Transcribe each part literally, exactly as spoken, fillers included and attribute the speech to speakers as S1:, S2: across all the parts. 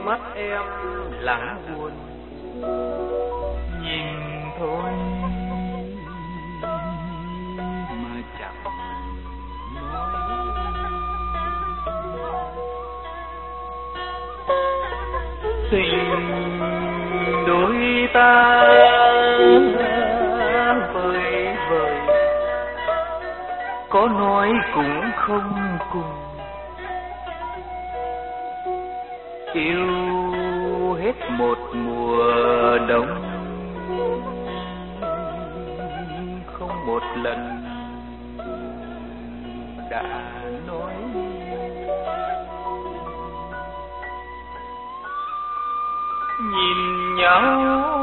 S1: mắt em lặng buồn, nhìn thôi mà chẳng nói. Tình đôi ta vơi vời, có nói cũng không cùng. Yêu hết một mùa đông, không một lần đã nói. Nhìn nhau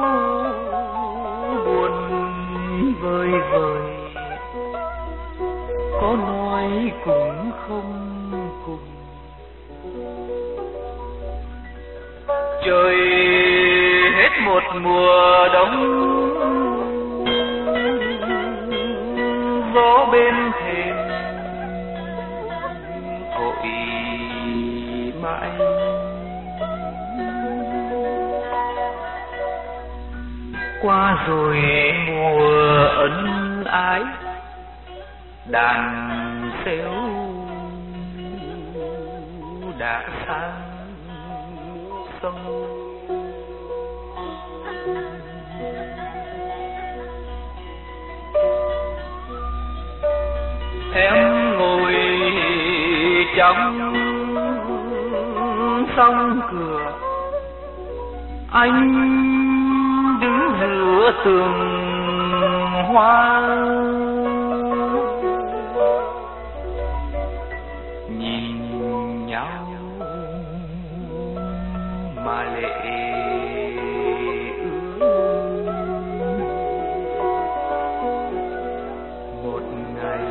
S1: buồn vơi vời, có nói cũng không cùng. Trời hết một mùa đông, gió bên thềm thổi mãi. Qua rồi mùa ân ái, đàn xéo đã sang sông. Em ngồi trong sông cửa, anh đứng giữa tường hoa. Nhìn nhau mà lệ ướt. Một ngày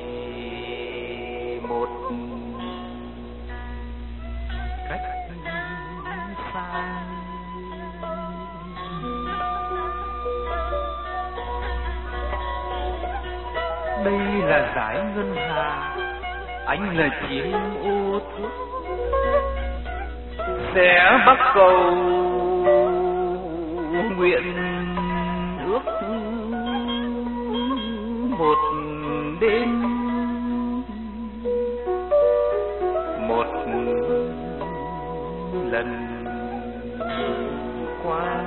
S1: một cách xa. Đây là dải ngân hà, anh là chim ô thước, sẽ bắt cầu nguyện ước một đêm, một lần qua.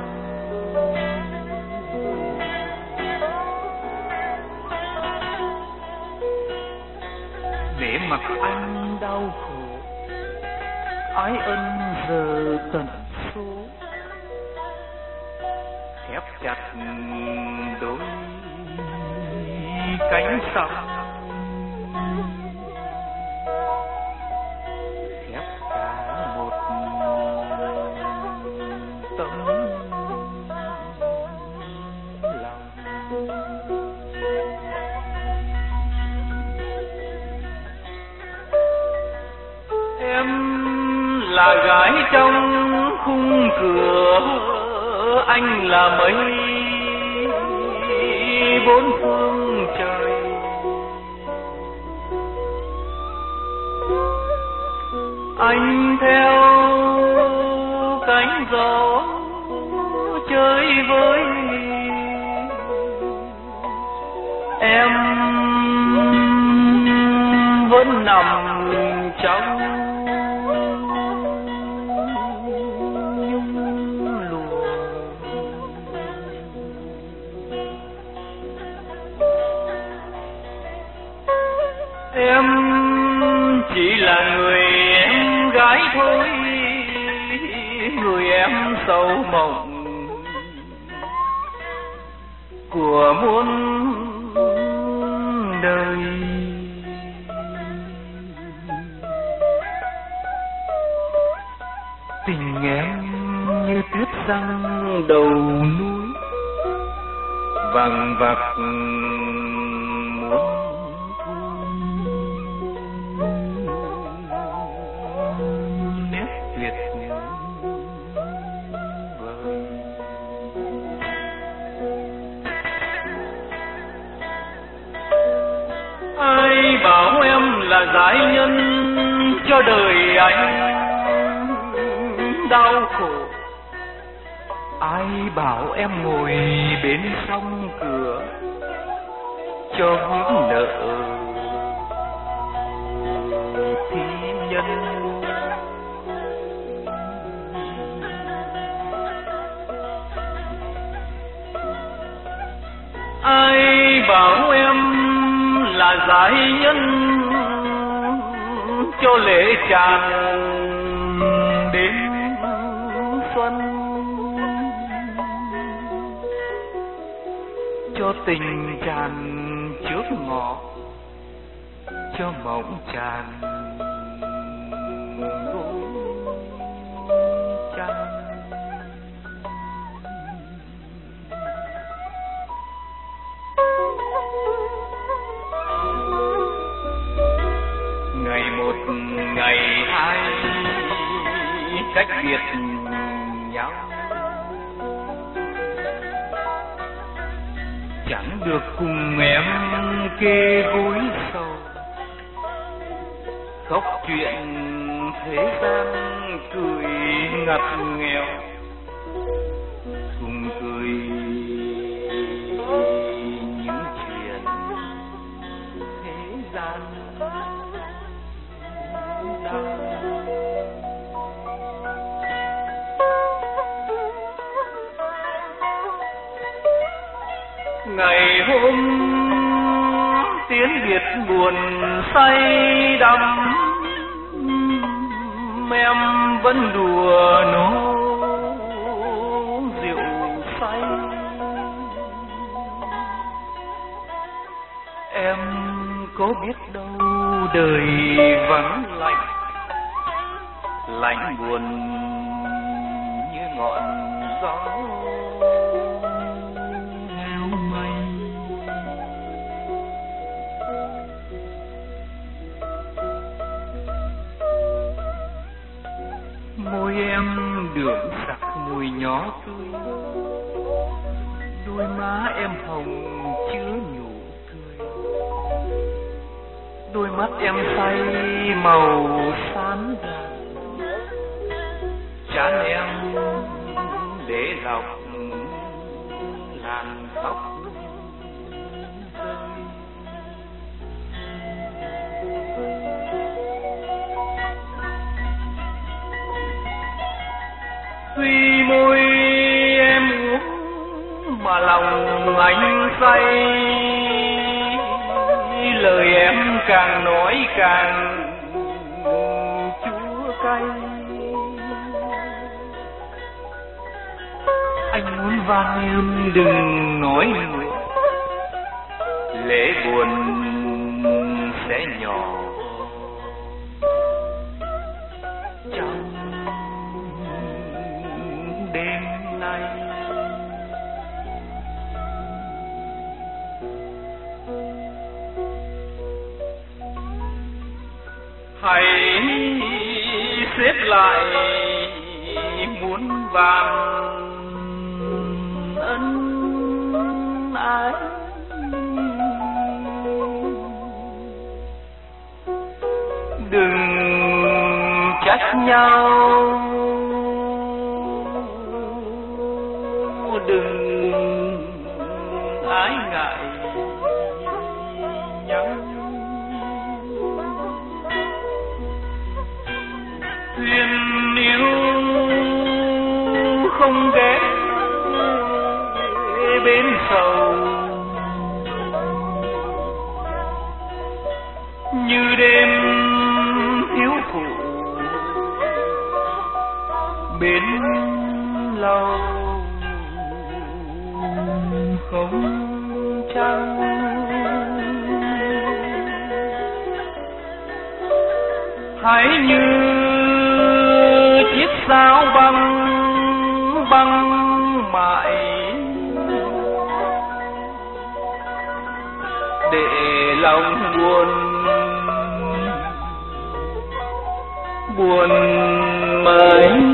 S1: Để mặc anh đau khổ, ái ân giờ tận số, khép chặt đôi cánh sông, khép cả một tấm lòng. Em là gái trong khung cửa, anh là mây bốn phương trời. Anh theo cánh gió chơi với em, vẫn nằm trong nhung lụa. Em chỉ là người em gái thôi, người em sầu mộng của muôn đời. Tình em như tuyết răng đầu núi, vằng vặc muốn nét tuyệt vời. Ai bảo em là giải nhân cho đời anh, đau khổ. Ai bảo em ngồi bên sông cửa cho hướng nợ thi nhân. Ai bảo em là giải nhân cho lễ tràn đến xuân, cho tình tràn trước ngọ, cho mộng tràn gối chăn. Ngày một ngày hai cách biệt nhau, chẳng được cùng em kê gối sầu, khóc chuyện thế gian cười ngặt nghèo, cùng cười những chuyện thế gian đau. Ngày hôm tiến biệt buồn say đắm, em vẫn đùa nô rượu say. Em có biết đâu đời vắng lạnh, lạnh buồn như ngọn gió heo mây. Môi em đượm sặc mùi nhó tươi, đôi má em hồng chứa nhủ cười, đôi mắt em say màu xám vàng, trán em để lọc làn tóc rơi. Tuy môi em uống mà lòng anh say, lời em càng nói càng chua cay. Anh muốn van em đừng nói nữa, lễ buồn sẽ nhỏ trong đêm nay. Hãy xếp lại muôn vàn ân ái, đừng trách nhau, đừng ái ngại nhau. Thuyền yêu không ghé bên sầu, như đêm thiếu phụ bên lâu không trăng. Hãy như chiếc sao băng băng mãi, để lòng buồn buồn mãi.